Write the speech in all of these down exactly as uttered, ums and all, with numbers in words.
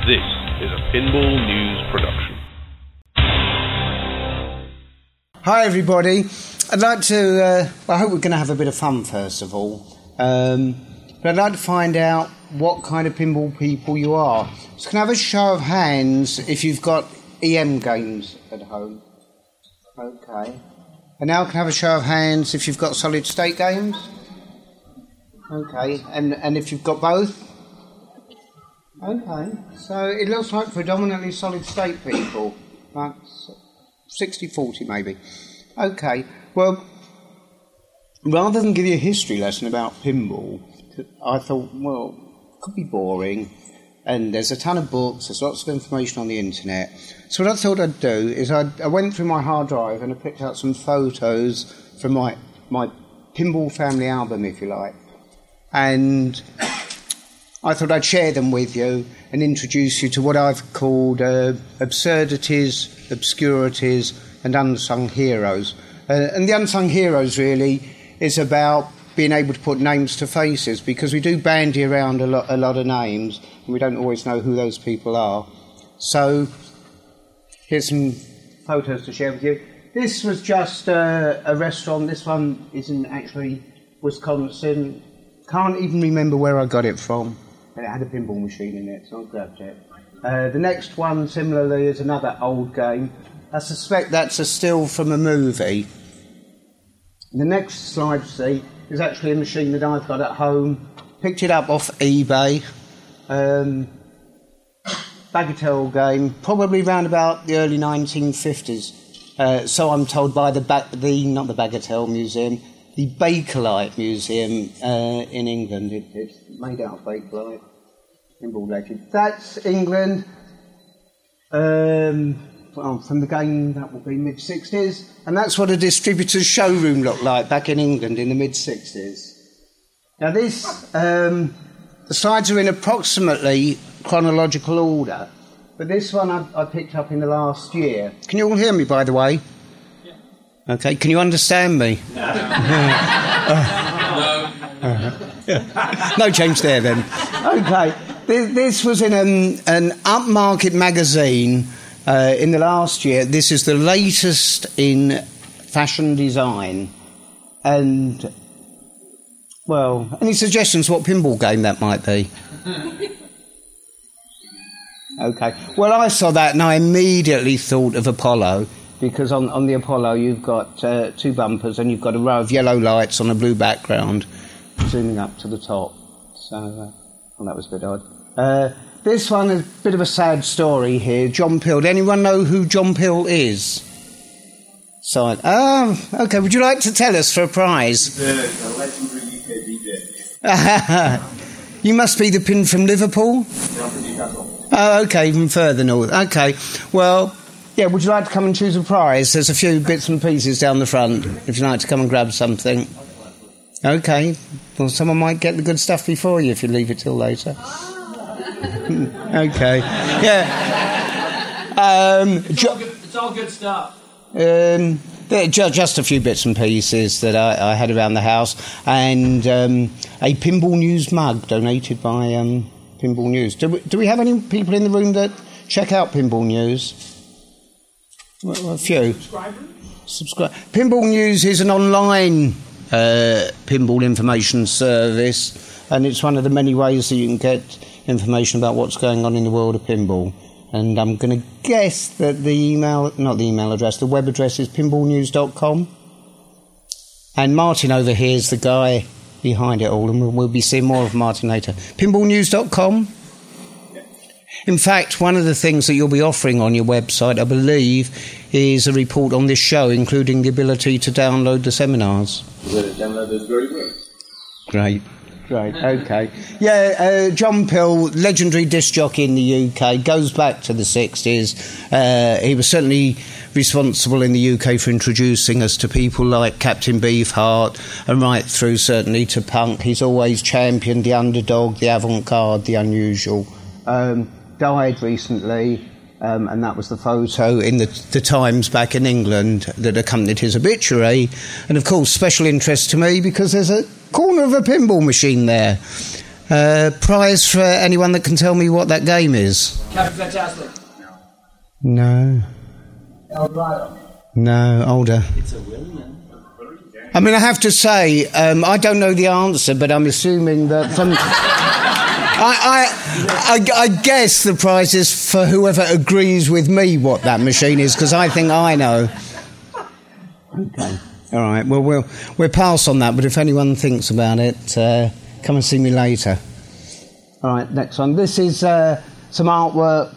This is a Pinball News production. Hi everybody. I'd like to, uh, well, I hope we're going to have a bit of fun first of all. Um, but I'd like to find out what kind of pinball people you are. So can I have a show of hands if you've got E M games at home? Okay. And now can I have a show of hands if you've got solid state games? Okay. And and if you've got both? Okay. So it looks like predominantly solid state people. Like sixty forty maybe. Okay. Well, rather than give you a history lesson about pinball, I thought, well, it could be boring. And there's a ton of books, there's lots of information on the internet. So what I thought I'd do is I'd, I went through my hard drive and I picked out some photos from my, my pinball family album, if you like. And I thought I'd share them with you and introduce you to what I've called uh, absurdities, obscurities, and unsung heroes. Uh, and the unsung heroes really is about being able to put names to faces, because we do bandy around a lot, a lot of names and we don't always know who those people are. So here's some photos to share with you. This was just uh, a restaurant. This one is in actually Wisconsin. Can't even remember where I got it from. And it had a pinball machine in it, so I grabbed it. Uh, the next one, similarly, is another old game. I suspect that's a still from a movie. The next slide, see, is actually a machine that I've got at home. Picked it up off eBay. Um, Bagatelle game, probably round about the early nineteen fifties. Uh, so I'm told by the, ba- the not the Bagatelle Museum, the Bakelite Museum uh, in England. It, it's made out of Bakelite. Pinball legend. That's England. Um, well, from the game, that will be mid-sixties. And that's what a distributor's showroom looked like back in England in the mid-sixties. Now this, um, the slides are in approximately chronological order, but this one I, I picked up in the last year. Can you all hear me, by the way? Yeah. Okay, can you understand me? No. uh, no change there then. Okay, this, this was in an, an upmarket magazine uh, in the last year. This is the latest in fashion design. And, well, any suggestions what pinball game that might be? Okay. Well, I saw that and I immediately thought of Apollo, because on, on the Apollo you've got uh, two bumpers and you've got a row of yellow lights on a blue background zooming up to the top. So, uh, well, that was a bit odd. Uh, this one is a bit of a sad story here. John Peel. Does anyone know who John Peel is? So, oh, okay. Would you like to tell us for a prize? The, the legendary U K D J. You must be the pin from Liverpool? From Newcastle. Oh, okay, even further north. Okay, well, yeah, would you like to come and choose a prize? There's a few bits and pieces down the front, if you'd like to come and grab something. Okay, well, someone might get the good stuff before you if you leave it till later. Okay, yeah. Um, it's, all good, it's all good stuff. Um, just a few bits and pieces that I, I had around the house, and um, a Pinball News mug donated by... Um, Pinball News. Do we, do we have any people in the room that check out Pinball News? Well, a few. Subscribers? Subscribe. Pinball News is an online uh, pinball information service, and it's one of the many ways that you can get information about what's going on in the world of pinball. And I'm going to guess that the email, not the email address, the web address is pinball news dot com. And Martin over here is the guy behind it all, and we'll be seeing more of Martin later. pinball news dot com. In fact, one of the things that you'll be offering on your website, I believe, is a report on this show, including the ability to download the seminars. Download those very well. Great, great, okay. Yeah, uh, John Peel, legendary disc jockey in the U K, goes back to the sixties. Uh, he was certainly responsible in the U K for introducing us to people like Captain Beefheart, and right through certainly to punk. He's always championed the underdog, the avant-garde, the unusual. Um, died recently, um, and that was the photo in the, the Times back in England that accompanied his obituary. And of course, special interest to me because there's a corner of a pinball machine there. Uh, prize for anyone that can tell me what that game is. Captain Fantastic. No. Eldorado. No, older. It's a William. I mean, I have to say, um, I don't know the answer, but I'm assuming that from... I, I, I, I guess the prize is for whoever agrees with me what that machine is, because I think I know. Okay. All right, well, we'll, we'll pass on that, but if anyone thinks about it, uh, come and see me later. All right, next one. This is uh, some artwork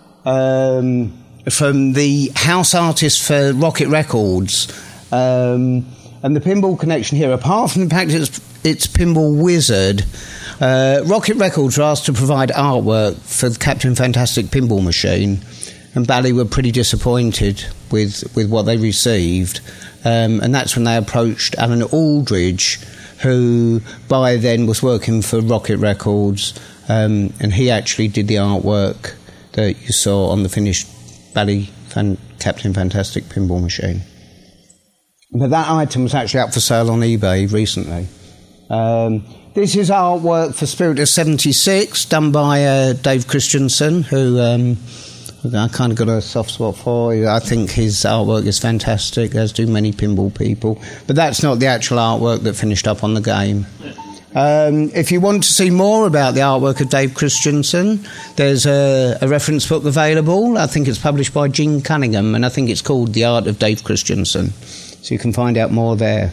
um, from the house artist for Rocket Records. Um, and the pinball connection here, apart from the fact it's, it's Pinball Wizard, uh, Rocket Records were asked to provide artwork for the Captain Fantastic pinball machine, and Bally were pretty disappointed with, with what they received. Um, and that's when they approached Alan Aldridge, who by then was working for Rocket Records, um, and he actually did the artwork that you saw on the finished Bally Fan- Captain Fantastic pinball machine. But that item was actually up for sale on eBay recently. Um, this is artwork for Spirit of seventy-six, done by uh, Dave Christensen, who um, I kind of got a soft spot for. I think his artwork is fantastic, as do many pinball people. But that's not the actual artwork that finished up on the game. Um, if you want to see more about the artwork of Dave Christensen, there's a, a reference book available. I think it's published by Gene Cunningham, and I think it's called The Art of Dave Christensen. So you can find out more there.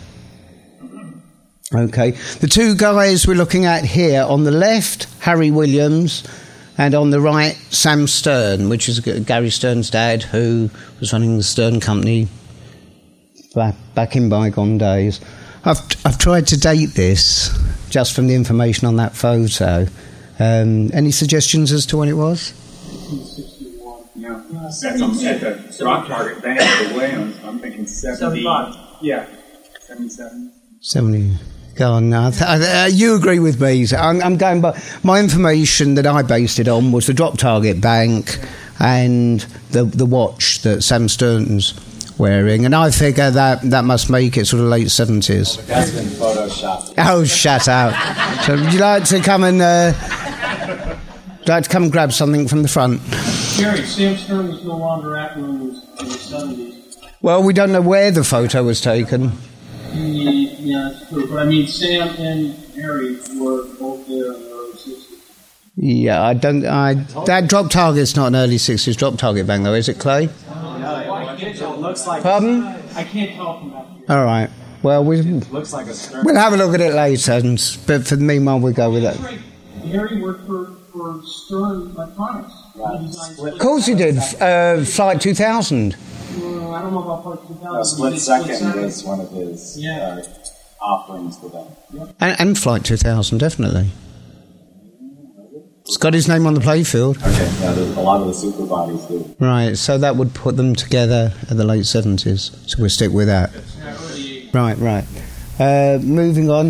Okay, the two guys we're looking at here, on the left, Harry Williams, and on the right, Sam Stern, which is Gary Stern's dad, who was running the Stern Company back, back in bygone days. I've, I've tried to date this, just from the information on that photo. Um, any suggestions as to when it was? nineteen sixty-one. Yeah, that's on, at the Rock Target Bank of the Williams. I'm thinking seventy. seventy-five. Yeah, seventy-seven. seventy. Go on now. Uh, you agree with me. So I'm, I'm going by... My information that I based it on was the Drop Target Bank and the the watch that Sam Stern's wearing, and I figure that that must make it sort of late seventies. Oh, that's been photoshopped. Oh, shut up. So would you like to come and... Uh, would you like to come and grab something from the front? Jerry, Sam Stern was no longer acting in the, in the seventies. Well, we don't know where the photo was taken. He, yeah, that's true. But I mean, Sam and Harry were both there in the early sixties. Yeah, I don't... I, that Drop Target's not an early sixties Drop Target Bank, though, is it, Clay? It looks like. Pardon? I can't tell from that. All right. Well, we, Looks like a Stern. we'll have a look at it later, and, but for the meanwhile, we'll go with it. Harry worked for, for Stern Electronics. He designed Of course he did. Uh, Flight two thousand. Uh, I don't know about Part two thousand. No, Split He did Second was one of his Yeah. uh, offerings to them. And, and Flight two thousand, definitely. It's got his name on the playfield. Okay, yeah, there's a lot of the super bodies do. Right, so that would put them together at the late seventies. So we'll stick with that. Right, right. Uh, moving on.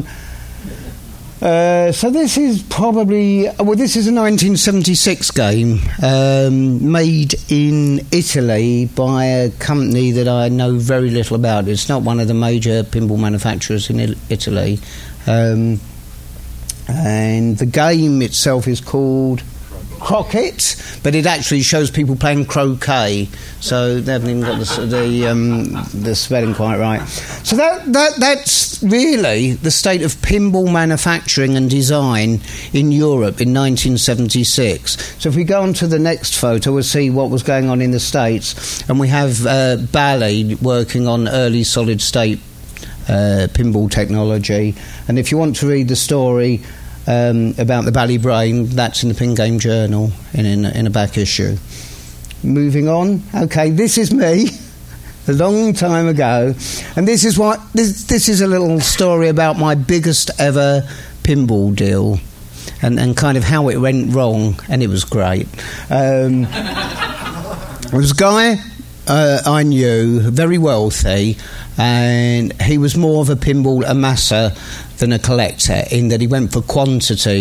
Uh, so this is probably... Well, this is a nineteen seventy-six game um, made in Italy by a company that I know very little about. It's not one of the major pinball manufacturers in I- Italy. Um, and the game itself is called Croquet, but it actually shows people playing croquet, so they haven't even got the the, um, the spelling quite right. So that, that that's really the state of pinball manufacturing and design in Europe in nineteen seventy-six. So if we go on to the next photo, we'll see what was going on in the States, and we have uh, Bally working on early solid state uh, pinball technology. And if you want to read the story Um, about the Bally Brain, that's in the Pin Game Journal in, in, in a back issue. Moving on. Okay, this is me a long time ago, and this is what this, this is a little story about my biggest ever pinball deal and, and kind of how it went wrong, and it was great. Um, there was a guy uh, I knew, very wealthy, and he was more of a pinball amasser than a collector, in that he went for quantity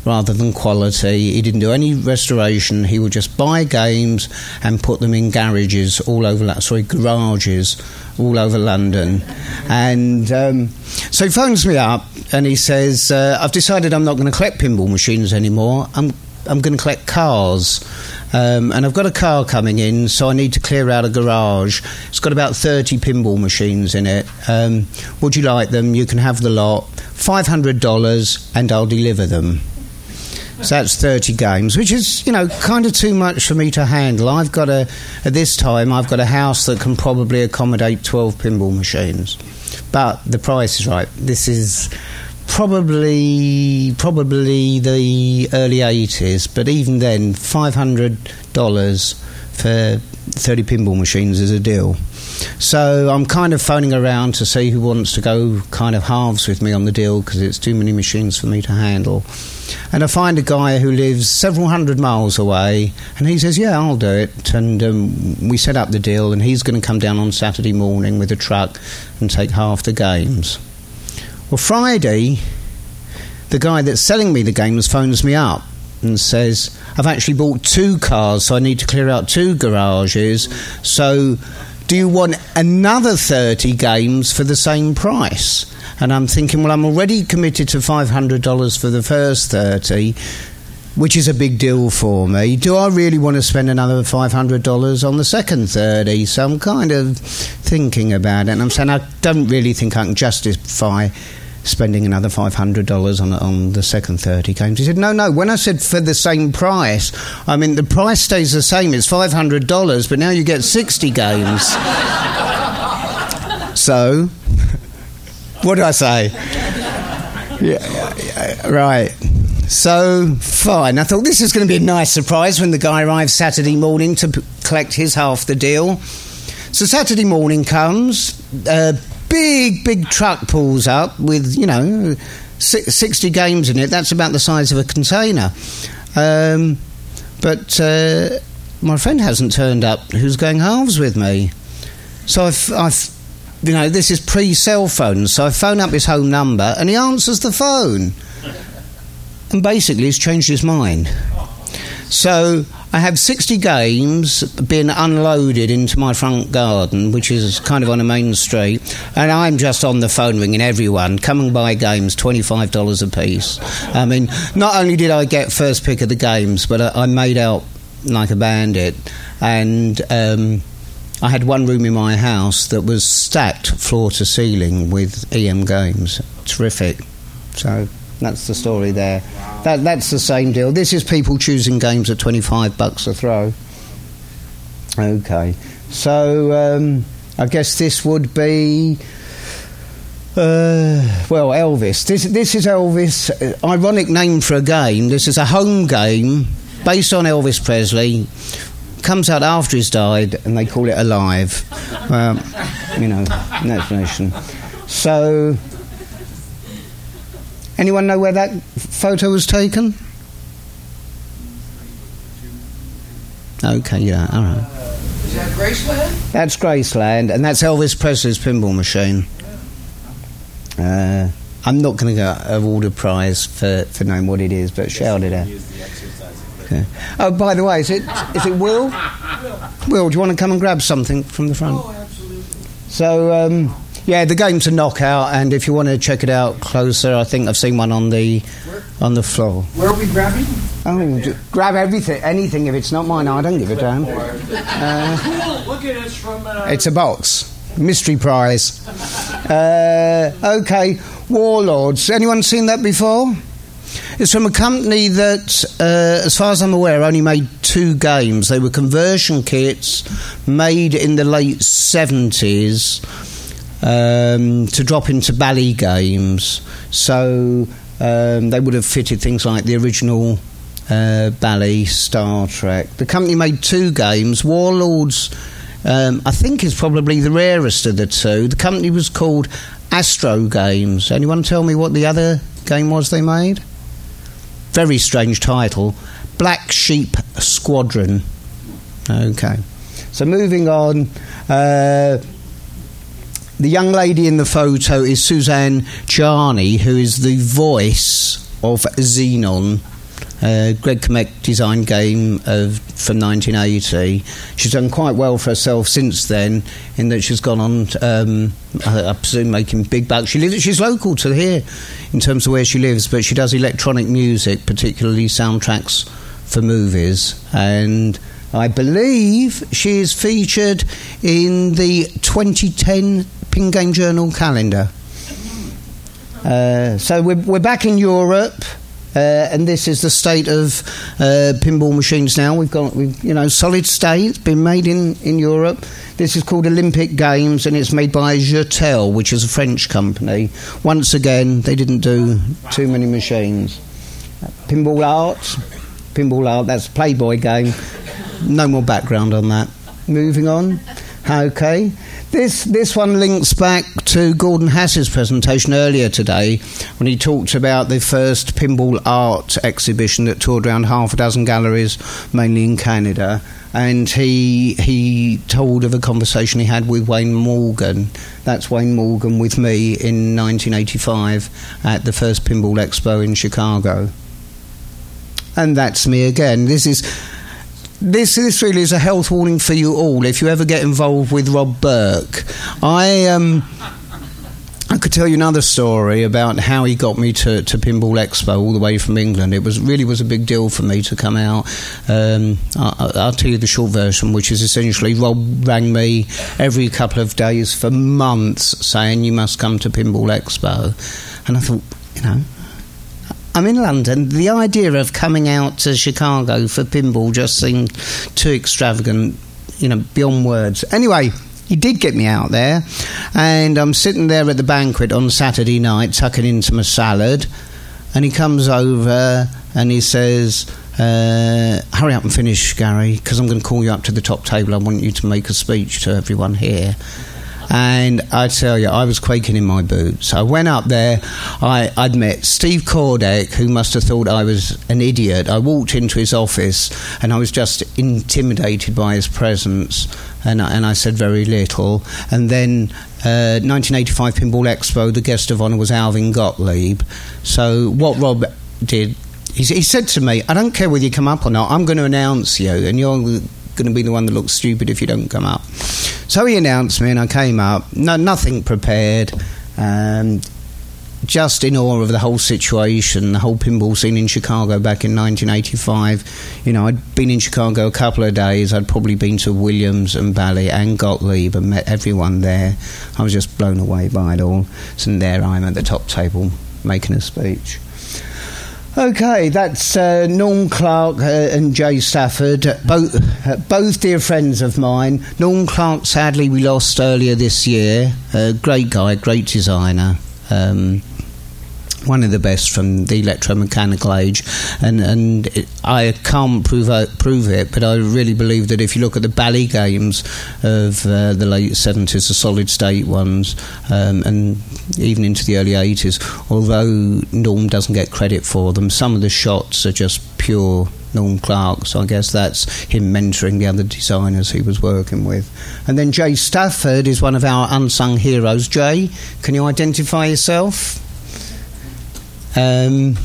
rather than quality. He didn't do any restoration. He would just buy games and put them in garages all over, sorry, garages all over London. And um, so he phones me up and he says, uh, I've decided I'm not going to collect pinball machines anymore. I'm I'm going to collect cars. Um, and I've got a car coming in, so I need to clear out a garage. It's got about thirty pinball machines in it. Um, would you like them? You can have the lot. five hundred dollars and I'll deliver them. So that's thirty games, which is, you know, kind of too much for me to handle. I've got a, at this time, I've got a house that can probably accommodate twelve pinball machines. But the price is right. This is probably probably the early eighties, but even then, five hundred dollars for thirty pinball machines is a deal. So I'm kind of phoning around to see who wants to go kind of halves with me on the deal, because it's too many machines for me to handle. And I find a guy who lives several hundred miles away, and he says, yeah, I'll do it. And um, we set up the deal, and he's going to come down on Saturday morning with a truck and take half the games. Well, Friday, the guy that's selling me the games phones me up and says, I've actually bought two cars, so I need to clear out two garages. So do you want another thirty games for the same price? And I'm thinking, well, I'm already committed to five hundred dollars for the first thirty, which is a big deal for me. Do I really want to spend another five hundred dollars on the second thirty? So I'm kind of thinking about it, and I'm saying I don't really think I can justify spending another five hundred dollars on on the second thirty games. He said, no, no, when I said for the same price, I mean, the price stays the same. It's five hundred dollars, but now you get sixty games. So, what do I say? Yeah, yeah, yeah, right. So, fine. I thought this is going to be a nice surprise when the guy arrives Saturday morning to p- collect his half the deal. So Saturday morning comes, uh, big, big truck pulls up with, you know, sixty games in it. That's about the size of a container. Um, but uh, my friend hasn't turned up who's going halves with me. So I've, I've, you know, this is pre-cell phone, so I phone up his home number and he answers the phone. And basically he's changed his mind. So I have sixty games being unloaded into my front garden, which is kind of on a main street, and I'm just on the phone ringing everyone, come and buy games, twenty-five dollars a piece. I mean, not only did I get first pick of the games, but I, I made out like a bandit. And um, I had one room in my house that was stacked floor to ceiling with E M games. Terrific. So that's the story there. That, that's the same deal. This is people choosing games at twenty-five bucks a throw. Okay. So, um, I guess this would be... Uh, well, Elvis. This, this is Elvis. Uh, ironic name for a game. This is a home game based on Elvis Presley. Comes out after he's died, and they call it Alive. Um, you know, no explanation. So... Anyone know where that photo was taken? Okay, yeah, all right. Is that Graceland? That's Graceland, and that's Elvis Presley's pinball machine. Uh, I'm not going to award a prize for, for knowing what it is, but shout it out. Okay. Oh, by the way, is it is it Will? Will, do you want to come and grab something from the front? Oh, absolutely. So, um... yeah, the game's a knockout, and if you want to check it out closer, I think I've seen one on the on the floor. Where are we grabbing? Oh, d- grab everything, anything. If it's not mine, I don't give a damn. Uh, Look at this from... Uh, it's a box. Mystery prize. Uh, okay, Warlords. Anyone seen that before? It's from a company that, uh, as far as I'm aware, only made two games. They were conversion kits made in the late seventies... Um, to drop into Bally games. So um, they would have fitted things like the original uh, Bally, Star Trek. The company made two games. Warlords, um, I think, is probably the rarest of the two. The company was called Astro Games. Anyone tell me what the other game was they made? Very strange title. Black Sheep Squadron. Okay. So moving on... Uh, the young lady in the photo is Suzanne Charney, who is the voice of Xenon uh, Greg Kamek design game of from nineteen eighty. She's done quite well for herself since then, in that she's gone on, um, I, I presume, making big bucks. She lives, she's local to here in terms of where she lives, but she does electronic music, particularly soundtracks for movies, and I believe she is featured in the twenty ten Pin Game Journal calendar. Uh, so we're, we're back in Europe, uh, and this is the state of uh, pinball machines now. We've got, we've, you know, solid state. It's been made in, in Europe. This is called Olympic Games, and it's made by Jetel, which is a French company. Once again, they didn't do too many machines. Uh, pinball art, pinball art. That's a Playboy game. No more background on that. Moving on. Okay. This this one links back to Gordon Hass's presentation earlier today, when he talked about the first pinball art exhibition that toured around half a dozen galleries, mainly in Canada. And he he told of a conversation he had with Wayne Morgan. That's Wayne Morgan with me in nineteen eighty-five at the first Pinball Expo in Chicago. And that's me again. This is... This this really is a health warning for you all. If you ever get involved with Rob Burke, I um I could tell you another story about how he got me to, to Pinball Expo all the way from England. It was really was a big deal for me to come out. Um, I, I'll tell you the short version, which is essentially Rob rang me every couple of days for months saying, you must come to Pinball Expo. And I thought, you know, I'm in London. The idea of coming out to Chicago for pinball just seemed too extravagant, you know, beyond words. Anyway, he did get me out there, and I'm sitting there at the banquet on Saturday night, tucking into my salad, and he comes over and he says, uh, hurry up and finish, Gary, because I'm going to call you up to the top table. I want you to make a speech to everyone here. And I tell you, I was quaking in my boots. I went up there. I, I'd met Steve Kordek, who must have thought I was an idiot. I walked into his office, and I was just intimidated by his presence, and I, and I said very little. And then uh, nineteen eighty-five Pinball Expo, the guest of honour was Alvin Gottlieb. So what Rob did, he, he said to me, I don't care whether you come up or not, I'm going to announce you, and you're going to be the one that looks stupid if you don't come up. So he announced me, and I came up. No, nothing prepared. Um, just in awe of the whole situation, the whole pinball scene in Chicago back in nineteen eighty-five. You know, I'd been in Chicago a couple of days. I'd probably been to Williams and Bally and Gottlieb and met everyone there. I was just blown away by it all. So there I am at the top table making a speech. Okay, that's uh, Norm Clark uh, and Jay Stafford, uh, both uh, both dear friends of mine. Norm Clark, sadly, we lost earlier this year. Uh, great guy, great designer. Um, one of the best from the electromechanical age, and and it, I can't prove uh, prove it, but I really believe that if you look at the Bally games of uh, the late seventies, the solid state ones, um, and even into the early eighties, although Norm doesn't get credit for them, some of the shots are just pure Norm Clark, so I guess that's him mentoring the other designers he was working with. And then Jay Stafford is one of our unsung heroes. Jay, can you identify yourself? Um,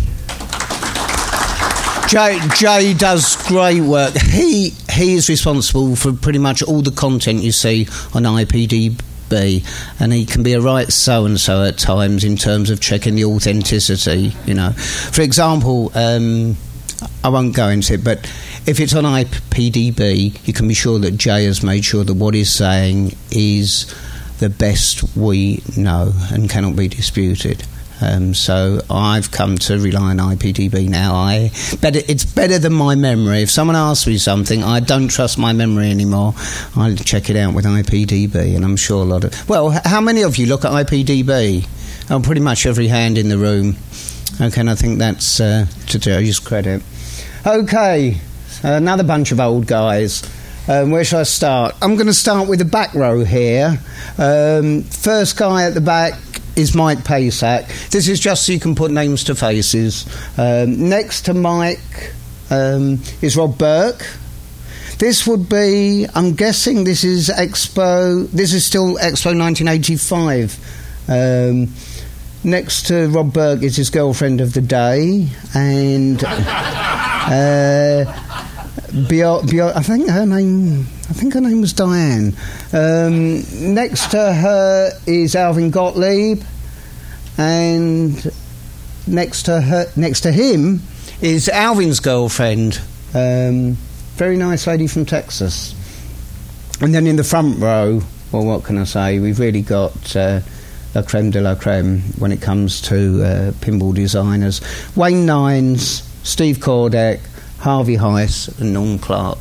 Jay, Jay does great work. He he is responsible for pretty much all the content you see on I P D B, and he can be a right so-and-so at times in terms of checking the authenticity, you know. For example, um, I won't go into it, but if it's on I P D B, you can be sure that Jay has made sure that what he's saying is the best we know and cannot be disputed. Um, so I've come to rely on I P D B now. I better, it's better than my memory. If someone asks me something, I don't trust my memory anymore. I check it out with I P D B, and I'm sure a lot of... Well, how many of you look at I P D B? Oh, pretty much every hand in the room. Okay, and I think that's uh, to Joe's credit. Okay, another bunch of old guys. Um, where shall I start? I'm going to start with the back row here. Um, first guy at the back is Mike Paysack. This is just so you can put names to faces. Um, next to Mike um, is Rob Burke. This would be, I'm guessing this is Expo, this is still Expo nineteen eighty-five. Um, next to Rob Burke is his girlfriend of the day, and... Uh, Bio, Bio, I think her name. I think her name was Diane. Um, next to her is Alvin Gottlieb, and next to her, next to him, is Alvin's girlfriend. Um, very nice lady from Texas. And then in the front row, well, what can I say? We've really got uh, la creme de la creme when it comes to uh, pinball designers. Wayne Nines, Steve Kordek, Harvey Heiss and Norm Clark.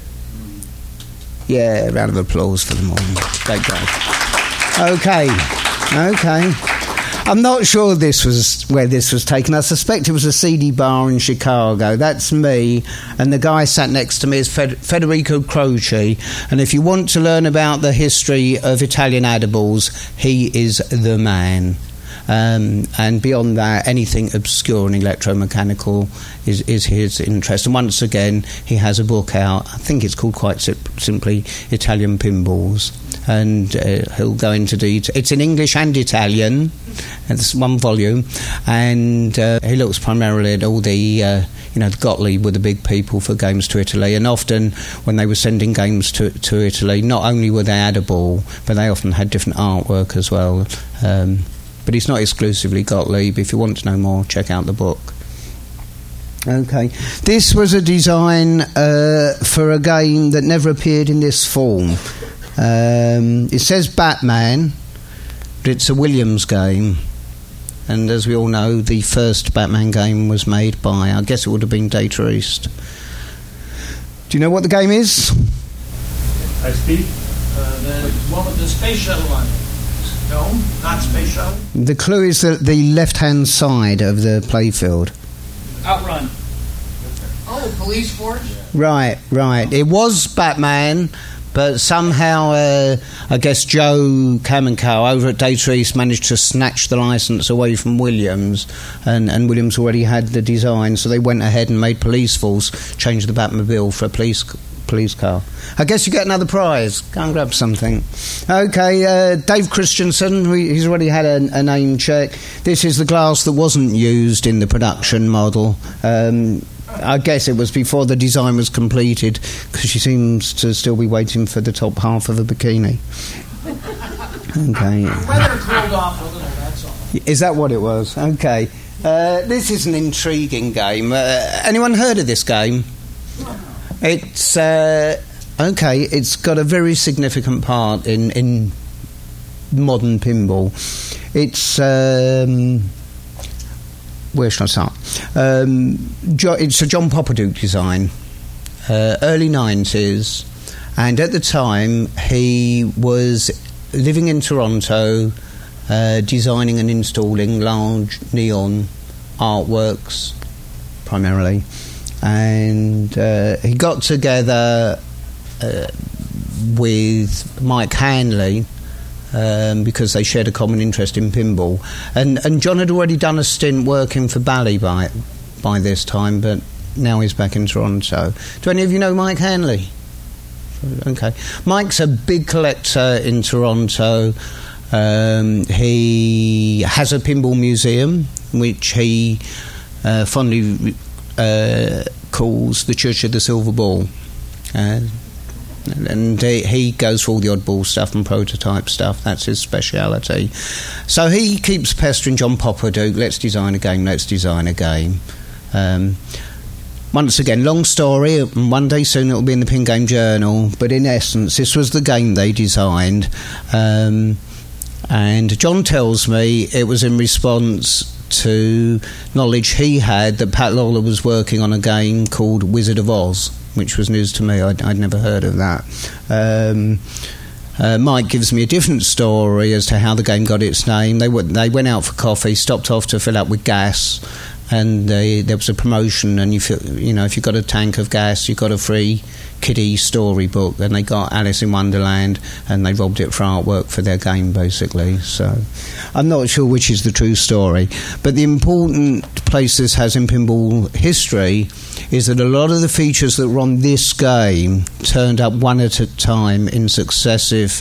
Yeah, round of applause for them all. Great guys. Okay, okay. I'm not sure this was where this was taken. I suspect it was a seedy bar in Chicago. That's me, and the guy sat next to me is Fed- Federico Croce. And if you want to learn about the history of Italian edibles, he is the man. Um, and beyond that, anything obscure and electromechanical is, is his interest. And once again, he has a book out. I think it's called quite sim- simply Italian Pinballs. And uh, he'll go into detail. It's in English and Italian. It's one volume. And uh, he looks primarily at all the, uh, you know, Gottlieb were the big people for Games to Italy. And often when they were sending games to, to Italy, not only were they edible, but they often had different artwork as well. Um, But it's not exclusively Gottlieb. If you want to know more, check out the book. Okay. This was a design uh, for a game that never appeared in this form. Um, it says Batman, but it's a Williams game. And as we all know, the first Batman game was made by, I guess it would have been Data East. Do you know what the game is? I speak. Uh, the one with the space shuttle on it. No, not space shuttle. The clue is that the left-hand side of the playfield. Outrun. Oh, police force? Right, right. It was Batman, but somehow, uh, I guess Joe Kamenkow over at Data East managed to snatch the licence away from Williams, and, and Williams already had the design, so they went ahead and made Police Force change the Batmobile for a police police car. I guess you get another prize. Go and grab something. Okay, uh, Dave Christensen, he's already had a, a name check. This is the glass that wasn't used in the production model. Um, I guess it was before the design was completed, because she seems to still be waiting for the top half of a bikini. Okay. The weather cooled off a little, that's all. Is that what it was? Okay. Uh, this is an intriguing game. Uh, anyone heard of this game? It's uh, okay. It's got a very significant part in in modern pinball. It's um, where should I start? Um, jo- it's a John Popperduke design, uh, early nineties, and at the time he was living in Toronto, uh, designing and installing large neon artworks, primarily. And uh, he got together uh, with Mike Hanley um, because they shared a common interest in pinball. And, and John had already done a stint working for Bally by, by this time, but now he's back in Toronto. Do any of you know Mike Hanley? Okay. Mike's a big collector in Toronto. Um, he has a pinball museum, which he uh, fondly... Uh, calls the Church of the Silver Ball, uh, and he, he goes for all the oddball stuff and prototype stuff. That's his speciality. So he keeps pestering John Popperduke, let's design a game, let's design a game. Um, once again, long story, and one day soon it'll be in the Pin Game Journal, but in essence this was the game they designed. Um, and John tells me it was in response to knowledge he had that Pat Lawler was working on a game called Wizard of Oz, which was news to me. I'd, I'd never heard of that. Um, uh, Mike gives me a different story as to how the game got its name. They, w- they went out for coffee, stopped off to fill up with gas, and they, there was a promotion, and you feel, you know, if you got a tank of gas, you got a free kiddie storybook, and they got Alice in Wonderland, and they robbed it for artwork for their game, basically. So I'm not sure which is the true story, but the important place this has in pinball history is that a lot of the features that were on this game turned up one at a time in successive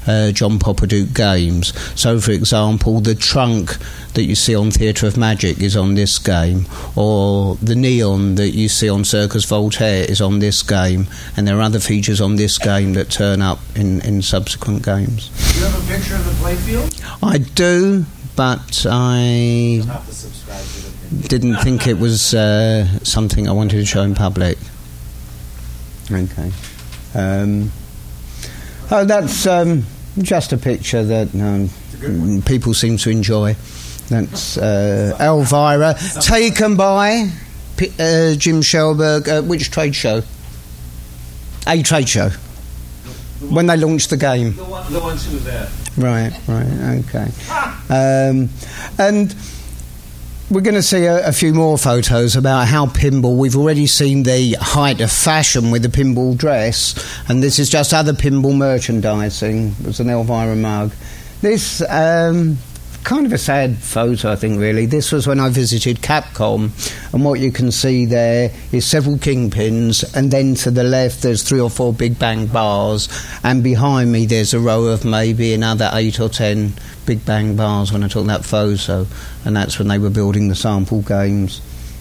uh, John Poppadook games. So, for example, the trunk that you see on Theatre of Magic is on this game, or the neon that you see on Circus Voltaire is on this game, and there are other features on this game that turn up in, in subsequent games. Do you have a picture of the playfield? I do, but I didn't think it was uh, something I wanted to show in public. Okay. Um, oh, that's um, just a picture that um, people seem to enjoy. That's uh, Elvira, taken by P- uh, Jim Shelberg. Uh, which trade show? A trade show. When they launched the game. The, one, the ones who were there. Right, right, okay. Um, and we're going to see a, a few more photos about how pinball, we've already seen the height of fashion with the pinball dress, and this is just other pinball merchandising. It was an Elvira mug. This, um, kind of a sad photo, I think, really. This was when I visited Capcom, and what you can see there is several kingpins, and then to the left there's three or four Big Bang bars, and behind me there's a row of maybe another eight or ten Big Bang bars when I took that photo, and that's when they were building the sample games.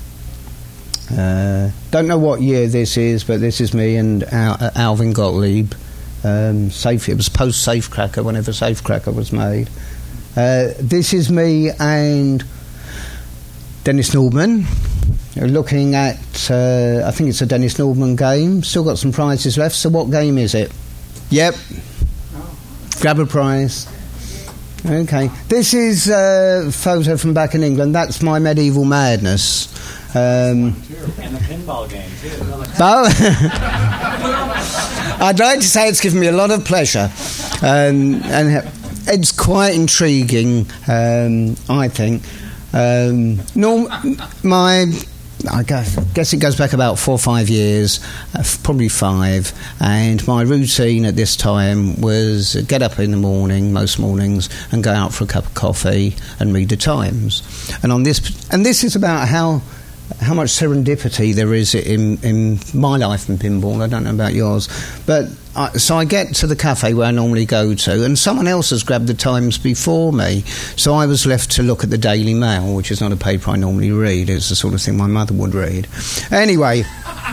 Uh, don't know what year this is, but this is me and Al- Alvin Gottlieb. Um, safe, it was post Safecracker, whenever Safecracker was made. Uh, this is me and Dennis Nordman looking at, uh, I think it's a Dennis Nordman game. Still got some prizes left. So what game is it? Yep. Grab a prize. Okay. This is a photo from back in England. That's my Medieval Madness. Um, and the pinball game too. But I'd like to say it's given me a lot of pleasure, um, and it's quite intriguing. Um, I think. Um, no, my. I guess it goes back about four or five years, uh, probably five, and my routine at this time was get up in the morning, most mornings, and go out for a cup of coffee and read the Times. And on this, and this is about how how much serendipity there is in in my life in pinball. I don't know about yours, but I, so I get to the cafe where I normally go to, and someone else has grabbed the Times before me, so I was left to look at the Daily Mail, which is not a paper I normally read. It's the sort of thing my mother would read. Anyway,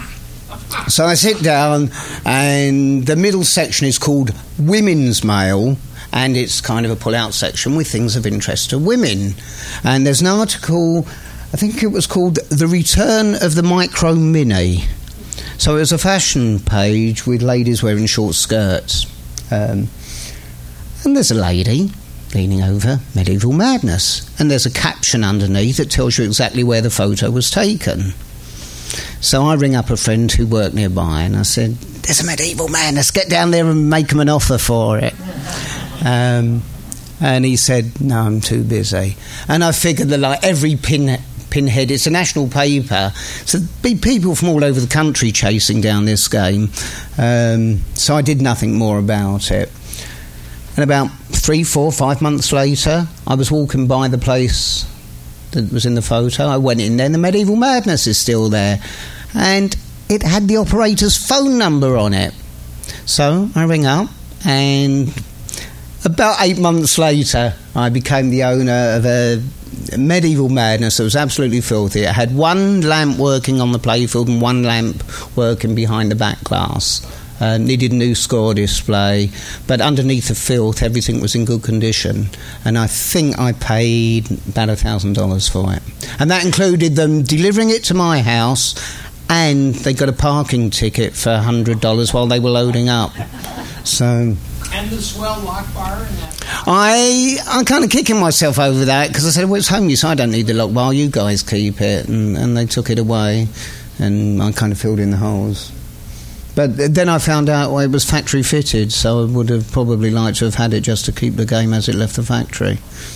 so I sit down, and the middle section is called Women's Mail, and it's kind of a pull-out section with things of interest to women. And there's an article, I think it was called The Return of the Micro Mini. So it was a fashion page with ladies wearing short skirts. Um, and there's a lady leaning over Medieval Madness. And there's a caption underneath that tells you exactly where the photo was taken. So I ring up a friend who worked nearby, and I said, there's a Medieval Madness, get down there and make them an offer for it. Um, and he said, no, I'm too busy. And I figured that like every pin... Pinhead, it's a national paper, so there'd be people from all over the country chasing down this game, um, so I did nothing more about it. And about three, four, five months later, I was walking by the place that was in the photo. I went in there, and the Medieval Madness is still there, and it had the operator's phone number on it. So I ring up, and about eight months later, I became the owner of a Medieval Madness that was absolutely filthy. It had one lamp working on the playfield and one lamp working behind the back glass. Uh, needed a new score display, but underneath the filth everything was in good condition, and I think I paid about a thousand dollars for it, and that included them delivering it to my house, and they got a parking ticket for a hundred dollars while they were loading up. So And the swell lock bar and that. I, I'm kind of kicking myself over that, because I said, well, it's home use, I don't need the lock bar, you guys keep it. And, and they took it away, and I kind of filled in the holes. But then I found out, well, it was factory fitted, so I would have probably liked to have had it just to keep the game as it left the factory.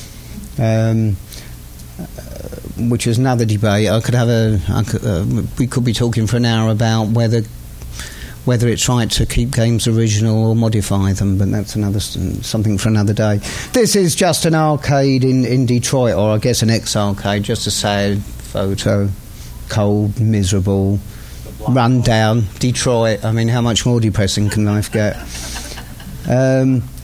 Um, which is another debate. I could have a, I could, uh, we could be talking for an hour about whether whether it's right to keep games original or modify them, but that's another something for another day. This is just an arcade in, in Detroit, or I guess an ex-arcade, just a sad photo. Cold, miserable, run down. Detroit, I mean, how much more depressing can life get? Um,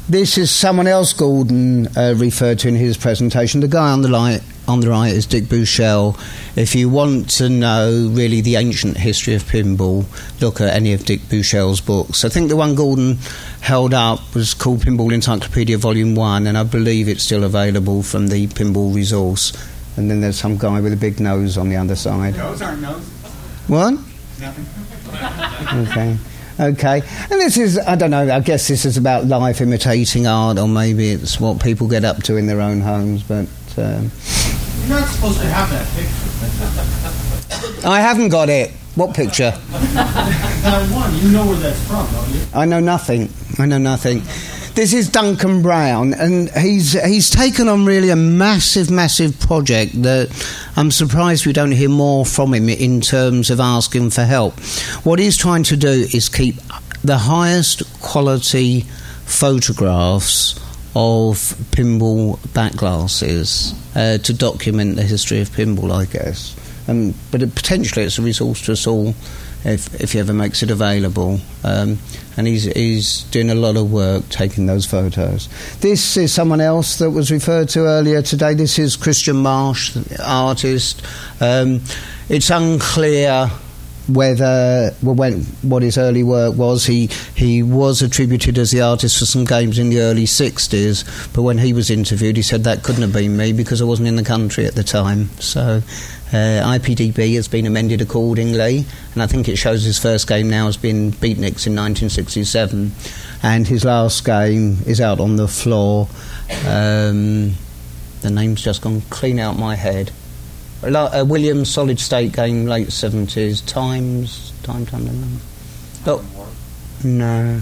this is someone else Gordon uh, referred to in his presentation. The guy on the right, on the right is Dick Buchel. If you want to know really the ancient history of pinball, look at any of Dick Buchel's books. I think the one Gordon held up was called Pinball Encyclopedia Volume one, and I believe it's still available from the Pinball Resource. And then there's some guy with a big nose on the other side. Those aren't noses. What? Nothing. Okay. Okay. And this is, I don't know, I guess this is about life imitating art, or maybe it's what people get up to in their own homes, but... Um, You're not supposed to have that picture. I haven't got it. What picture? That one, you know where that's from, don't you? I know nothing. I know nothing. This is Duncan Brown, and he's he's taken on really a massive, massive project that I'm surprised we don't hear more from him in terms of asking for help. What he's trying to do is keep the highest quality photographs of pinball back glasses uh, to document the history of pinball, I guess. Um, but it, potentially it's a resource to us all if if he ever makes it available. Um, and he's, he's doing a lot of work taking those photos. This is someone else that was referred to earlier today. This is Christian Marsh, the artist. Um, it's unclear whether well, when, what his early work was. He he was attributed as the artist for some games in the early sixties, but when he was interviewed he said that couldn't have been me because I wasn't in the country at the time. So uh, I P D B has been amended accordingly, and I think it shows his first game now has been Beatniks in nineteen sixty-seven, and his last game is out on the floor. Um, the name's just gone clean out my head. A Williams solid state game, late seventies. Times, time, time, time. Oh, no,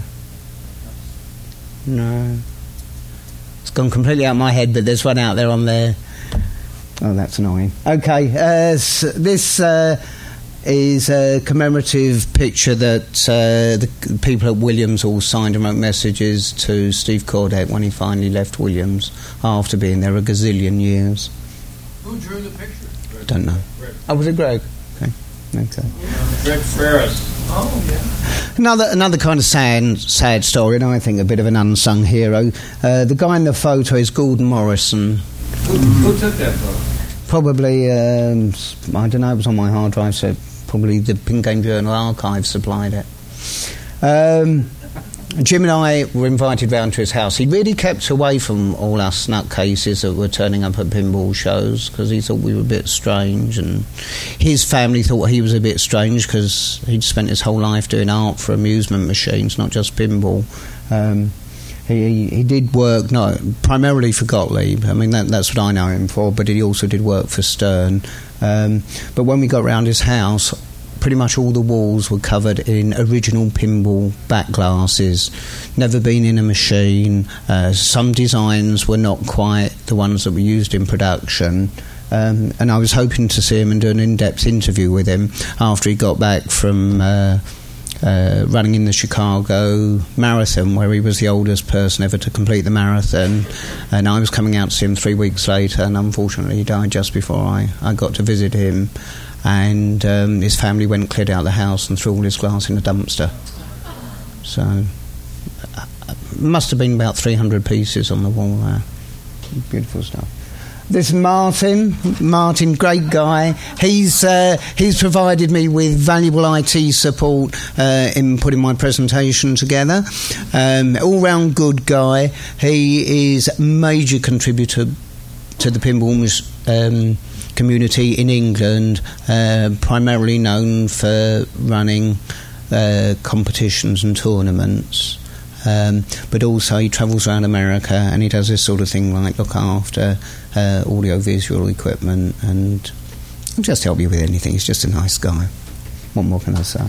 no. It's gone completely out of my head, but there's one out there on there. Oh, that's annoying. Okay, uh, so this uh, is a commemorative picture that uh, the people at Williams all signed and wrote messages to Steve Cordette when he finally left Williams after being there a gazillion years. Who drew the picture? Don't know. Oh, was it Greg? Okay. Okay. Greg Ferris. Oh, yeah. Another another kind of sad sad story, and I think a bit of an unsung hero. Uh, the guy in the photo is Gordon Morrison. Who, who took that photo? Probably, um, I don't know, it was on my hard drive, so probably the Pin Game Journal archive supplied it. Um, Jim and I were invited round to his house. He really kept away from all us nutcases that were turning up at pinball shows because he thought we were a bit strange, and his family thought he was a bit strange because he'd spent his whole life doing art for amusement machines, not just pinball. Um, he, he did work not primarily for Gottlieb. I mean, that, that's what I know him for, but he also did work for Stern. Um, but when we got round his house, pretty much all the walls were covered in original pinball back glasses, never been in a machine. Uh, some designs were not quite the ones that were used in production. Um, and I was hoping to see him and do an in-depth interview with him after he got back from uh, uh, running in the Chicago Marathon, where he was the oldest person ever to complete the marathon. And I was coming out to see him three weeks later, and unfortunately he died just before I, I got to visit him. And um, his family went and cleared out the house and threw all his glass in a dumpster. So uh, must have been about three hundred pieces on the wall there. Beautiful stuff. This Martin, Martin, great guy. He's uh, he's provided me with valuable I T support uh, in putting my presentation together. Um, all-round good guy. He is a major contributor to the pinball um, community in England, uh, primarily known for running uh, competitions and tournaments. Um, but also he travels around America and he does this sort of thing like look after uh, audio-visual equipment and just help you with anything. He's just a nice guy. What more can I say?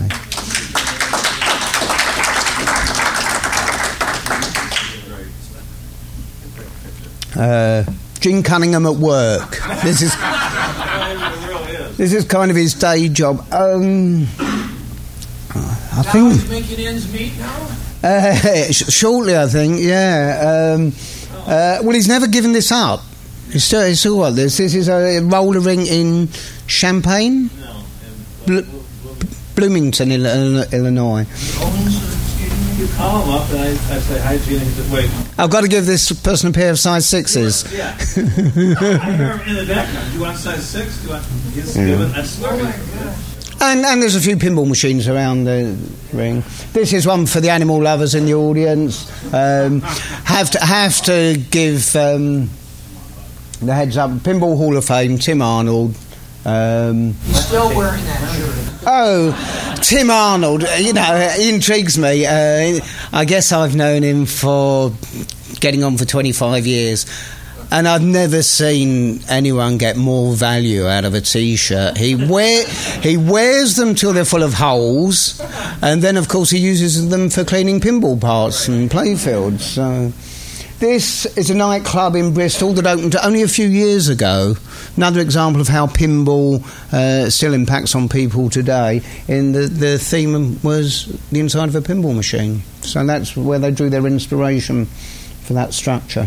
Uh, Gene Cunningham at work. This is this is kind of his day job. Um, I Now think he's making ends meet now? uh, sh- shortly. I think, yeah. Um, uh, well, he's never given this up. He's still, he's still what? This this is a roller ring in Champaign, No. Bl- Bloomington, Ill- Illinois. Owns the skating rink? You call him up and I, I say, hi, Gene. And he said, wait. I've got to give this person a pair of size sixes. Yeah. I hear in the background. Do you want size six? Do you want? Just Yeah. give it a start. And, and there's a few pinball machines around the ring. This is one for the animal lovers in the audience. Um, have to have to give um, the heads up. Pinball Hall of Fame, Tim Arnold. Um, Still wearing that shirt. oh, Tim Arnold. You know, he intrigues me. Uh, I guess I've known him for getting on for twenty-five years. And I've never seen anyone get more value out of a T-shirt. He wear he wears them till they're full of holes, and then of course he uses them for cleaning pinball parts and playfields. So this is a nightclub in Bristol that opened only a few years ago. Another example of how pinball uh, still impacts on people today. In the the theme was the inside of a pinball machine. So that's where they drew their inspiration for that structure.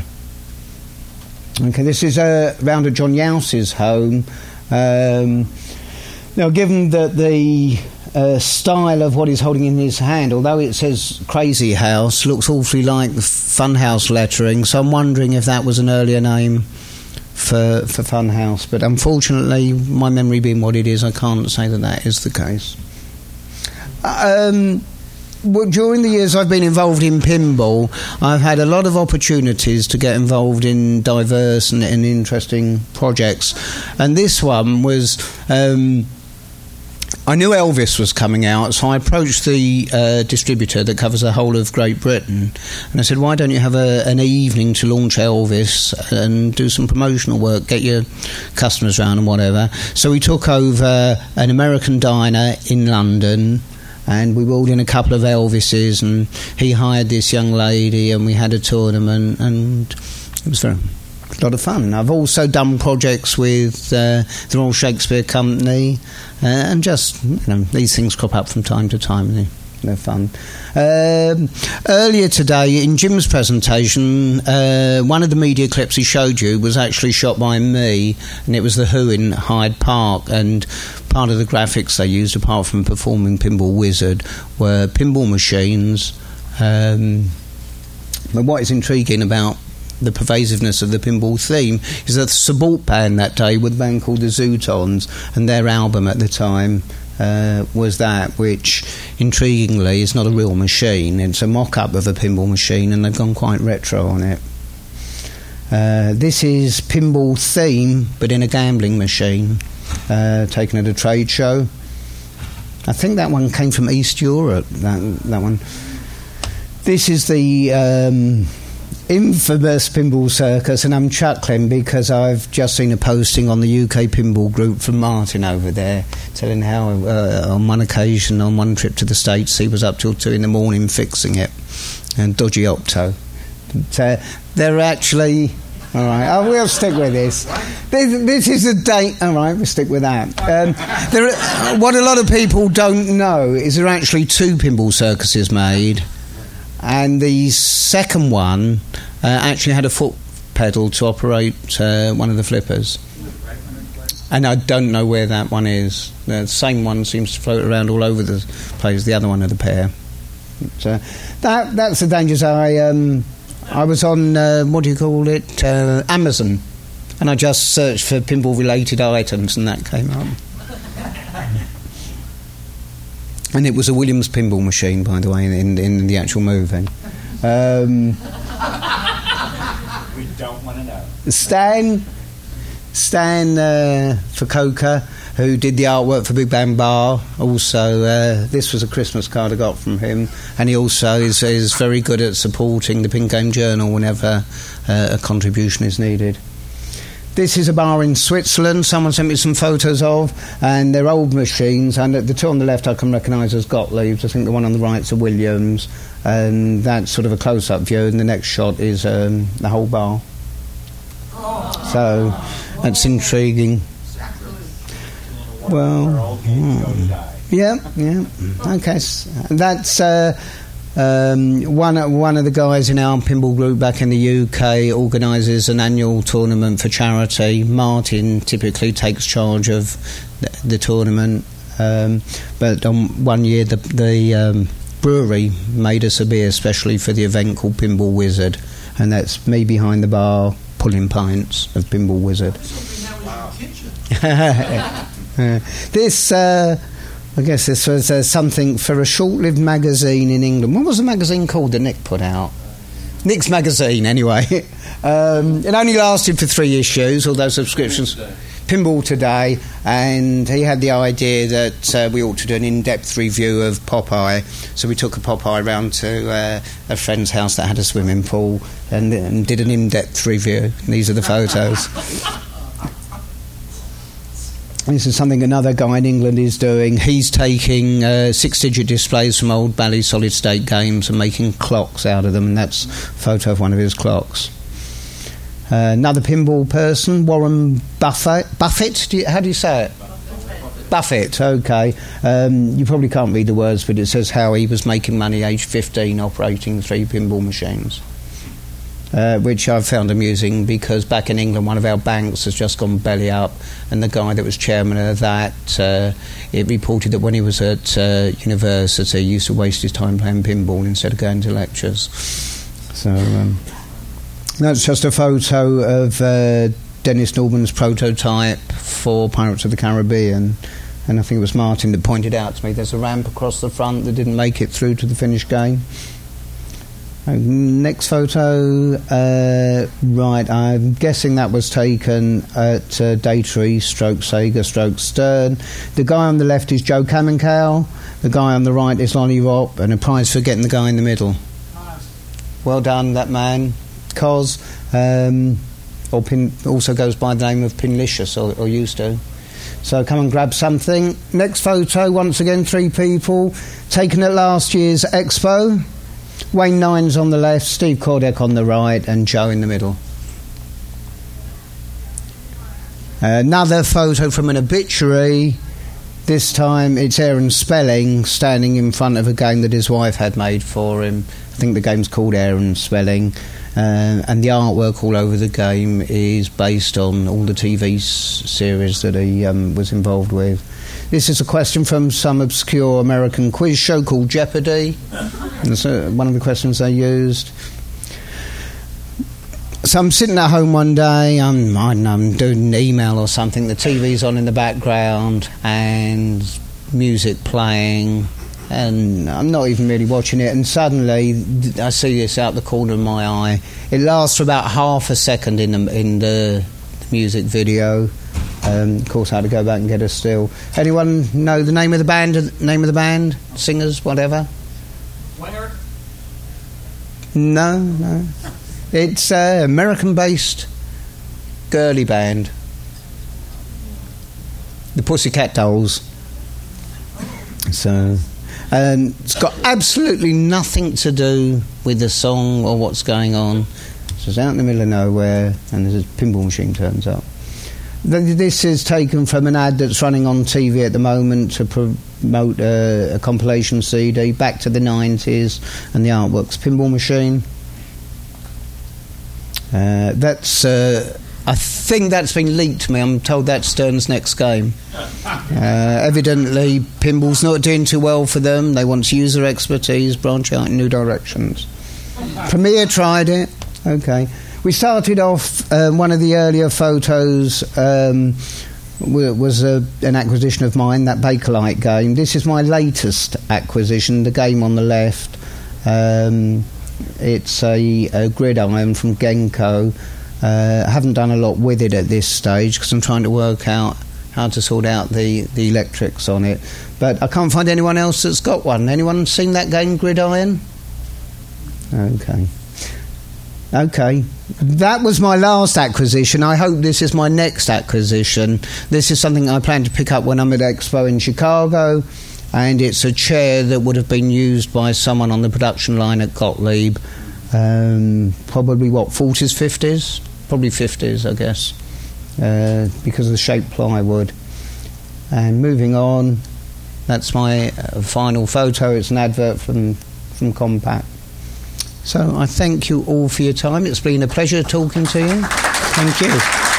Okay, this is uh, round at John Yause's home. Um, now, given that the uh, style of what he's holding in his hand, although it says Crazy House, looks awfully like the Funhouse lettering, so I'm wondering if that was an earlier name for, for Funhouse. But unfortunately, my memory being what it is, I can't say that that is the case. Um... Well, during the years I've been involved in pinball, I've had a lot of opportunities to get involved in diverse and, and interesting projects. And this one was... Um, I knew Elvis was coming out, so I approached the uh, distributor that covers the whole of Great Britain, and I said, why don't you have a, an evening to launch Elvis and do some promotional work, get your customers round and whatever. So we took over an American diner in London, and we wheeled in a couple of Elvises, and he hired this young lady, and we had a tournament, and it was very, a lot of fun. I've also done projects with uh, the Royal Shakespeare Company, uh, and just, you know, these things crop up from time to time, and they're fun. Um, earlier today, in Jim's presentation, uh, one of the media clips he showed you was actually shot by me, and it was the Who in Hyde Park, and part of the graphics they used, apart from performing Pinball Wizard, were pinball machines. Um, but what is intriguing about the pervasiveness of the pinball theme is that the support band that day were the band called the Zootons, and their album at the time uh, was that, which intriguingly is not a real machine. It's a mock-up of a pinball machine, and they've gone quite retro on it. Uh, this is pinball theme, but in a gambling machine. Uh, taken at a trade show. I think that one came from East Europe, that that one. This is the um, infamous Pinball Circus, and I'm chuckling because I've just seen a posting on the U K Pinball Group from Martin over there, telling how uh, on one occasion, on one trip to the States, he was up till two in the morning fixing it, and dodgy Opto. But, uh, they're actually... All right, I will stick with this. This, this is a date. All right, we'll stick with that. Um, there are, what a lot of people don't know is there are actually two pinball circuses made, and the second one uh, actually had a foot pedal to operate uh, one of the flippers. And I don't know where that one is. The same one seems to float around all over the place. The other one of the pair. So that that's the dangers I. Um, I was on, uh, what do you call it, uh, Amazon, and I just searched for pinball-related items, and that came up. And it was a Williams pinball machine, by the way, in, in the actual movie. Um, we don't want to know. Stan, Stan uh, Fukuoka, who did the artwork for Big Bang Bar. Also, uh, this was a Christmas card I got from him, and he also is, is very good at supporting the Pin Game Journal whenever uh, a contribution is needed. This is a bar in Switzerland. Someone sent me some photos of, and they're old machines, and the two on the left I can recognise as Gottlieb's. I think the one on the right's a Williams, and that's sort of a close-up view, and the next shot is um, the whole bar. So that's intriguing. Well, hmm. yeah, yeah. Okay, so that's uh, um, one. One of the guys in our pinball group back in the U K organises an annual tournament for charity. Martin typically takes charge of the, the tournament, um, but on one year the, the um, brewery made us a beer especially for the event called Pinball Wizard, and that's me behind the bar pulling pints of Pinball Wizard. uh, this, uh, I guess this was uh, something for a short-lived magazine in England. What was the magazine called that Nick put out? Nick's Magazine, anyway. um, it only lasted for three issues, although subscriptions... Pinball Today, and he had the idea that uh, we ought to do an in-depth review of Popeye. So we took a Popeye round to uh, a friend's house that had a swimming pool and, and did an in-depth review. These are the photos. This is something another guy in England is doing. He's taking uh, six-digit displays from old Bally solid-state games and making clocks out of them, and that's a photo of one of his clocks. Uh, another pinball person, Warren Buffett. Buffett? Do you, how do you say it? Buffett. Buffett, okay. Um, you probably can't read the words, but it says how he was making money aged fifteen operating three pinball machines, uh, which I've found amusing because back in England one of our banks has just gone belly up, and the guy that was chairman of that, uh, it reported that when he was at uh, university he used to waste his time playing pinball instead of going to lectures. So... Um, That's just a photo of uh, Dennis Norman's prototype for Pirates of the Caribbean, and I think it was Martin that pointed out to me there's a ramp across the front that didn't make it through to the finished game. Uh, next photo, uh, right, I'm guessing that was taken at uh, Daytree, stroke Sega, stroke Stern. The guy on the left is Joe Kamankow, the guy on the right is Lonnie Ropp, and a prize for getting the guy in the middle. Well done, that man. Cos, um, or Pin, also goes by the name of Pinlicious, or, or used to. So come and grab something. Next photo, once again, three people, taken at last year's Expo. Wayne Nines on the left, Steve Kordek on the right, and Joe in the middle. Another photo from an obituary. This time it's Aaron Spelling standing in front of a game that his wife had made for him. I think the game's called Aaron Spelling. Uh, and the artwork all over the game is based on all the T V s- series that he um, was involved with. This is a question from some obscure American quiz show called Jeopardy. That's uh, one of the questions they used. So I'm sitting at home one day, I'm, I don't know, I'm doing an email or something, the T V's on in the background and music playing, and I'm not even really watching it, and suddenly I see this out the corner of my eye. It lasts for about half a second in the, in the music video. Um, of course I had to go back and get a still. Anyone know the name of the band, name of the band, singers, whatever? Winger? No, no. It's an uh, American-based girly band. The Pussycat Dolls. So... Um, it's got absolutely nothing to do with the song or what's going on. So it's out in the middle of nowhere and there's a pinball machine turns up. This is taken from an ad that's running on T V at the moment to promote a, a compilation C D back to the nineties, and the artwork's Pinball Machine. Uh, that's... Uh, I think that's been leaked to me. I'm told that's Stern's next game. Uh, evidently, pinball's not doing too well for them. They want to use their expertise, branch out in new directions. Premiere tried it. Okay. We started off, uh, one of the earlier photos um, was a, an acquisition of mine, that Bakelite game. This is my latest acquisition, the game on the left. Um, it's a, a gridiron from Genko. Uh, I haven't done a lot with it at this stage because I'm trying to work out how to sort out the, the electrics on it. But I can't find anyone else that's got one. Anyone seen that game, Gridiron? Okay. Okay. That was my last acquisition. I hope this is my next acquisition. This is something I plan to pick up when I'm at Expo in Chicago, and it's a chair that would have been used by someone on the production line at Gottlieb. Um, probably, what, forties, fifties? Probably fifties, I guess, uh, because of the shaped plywood. And moving on, that's my uh, final photo. It's an advert from, from Compaq. So I thank you all for your time. It's been a pleasure talking to you. Thank you.